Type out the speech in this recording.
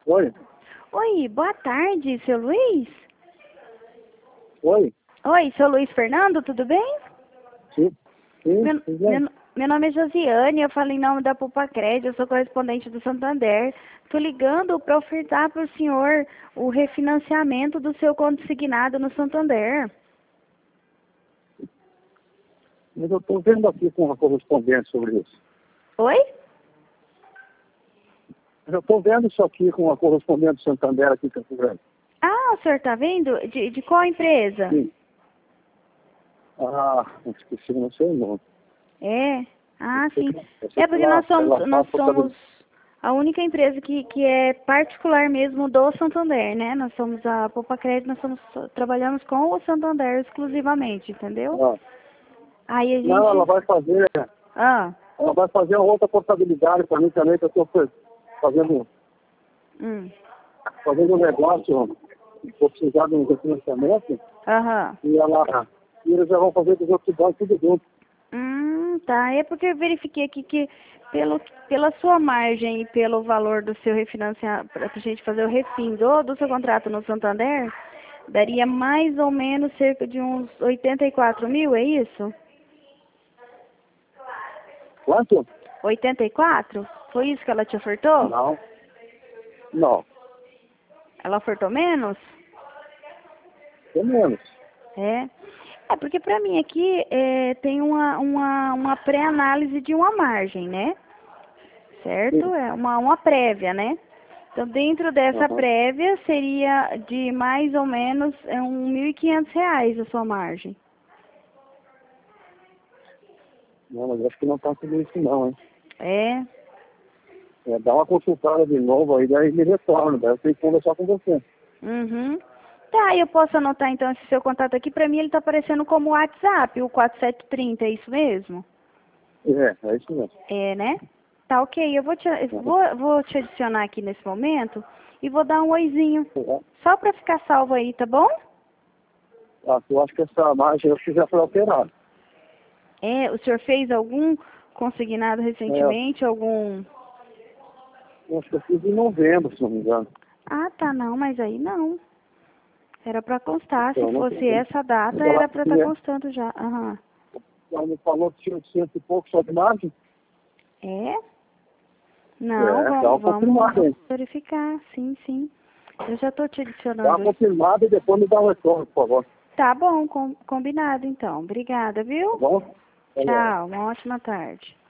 Oi? Oi, boa tarde, seu Luiz? Oi? Oi, seu Luiz Fernando, tudo bem? Sim? Sim? Meu, Tudo bem? meu nome é Josiane, eu falo em nome da Poupa Crédito, eu sou correspondente do Santander. Tô ligando para ofertar para o senhor o refinanciamento do seu consignado no Santander. Mas eu estou vendo aqui com uma correspondente sobre isso. Oi? Eu estou vendo isso aqui com uma correspondente do Santander aqui em Campo Grande. Ah, o senhor tá vendo? De qual empresa? Sim. Ah, esqueci, não sei o nome. É? Ah, sim. Eu sei É que porque nós ela nós passa somos a única empresa que é particular mesmo do Santander, né? Nós somos a Poupa Crédito, trabalhamos com o Santander exclusivamente, entendeu? Ah, Aí a não, gente... Ah, ela vai fazer uma outra portabilidade para mim também, que eu estou fazendo hum, um negócio, vou precisar de um refinanciamento, aham. e eles já vão fazer dos outros bancos tudo junto. Tá. É porque eu verifiquei aqui que pela sua margem e pelo valor do seu refinanciamento, para a gente fazer o refim do seu contrato no Santander, daria mais ou menos cerca de uns 84 mil, é isso? Quanto? 84? Foi isso que ela te ofertou? Não. Não. Ela ofertou menos? É menos. É. É porque para mim aqui tem uma pré-análise de uma margem, né? Certo? Sim. É uma prévia, né? Então, dentro dessa Aham. prévia, seria de mais ou menos uns R$ 1.500 a sua margem. Não, mas acho que não está tudo isso não, hein? É? Dá uma consultada de novo aí, daí me retorna, daí eu tenho que conversar com você. Uhum. Tá, eu posso anotar então esse seu contato aqui. Para mim ele está aparecendo como WhatsApp, o 4730, é isso mesmo? É isso mesmo. É, né? Tá, ok. Vou te adicionar aqui nesse momento e vou dar um oizinho. Só para ficar salvo aí, tá bom? Eu acho que essa margem eu acho que já foi alterada. É, o senhor fez algum consignado recentemente, algum... Eu acho que eu fiz em novembro, se não me engano. Ah, tá, não, mas aí não. Era para constar, se Então, não fosse sei. essa data, Ela era para estar constando já. Aham. me falou que tinha 800 e pouco só de margem. É? Não, Dá uma confirmada vamos aí. verificar, sim, sim. Eu já estou te Dá uma adicionando. confirmada e depois me dá um retorno, por favor. Tá bom, combinado então. Obrigada, Tá viu? bom? Tá bom. Tchau, uma ótima tarde.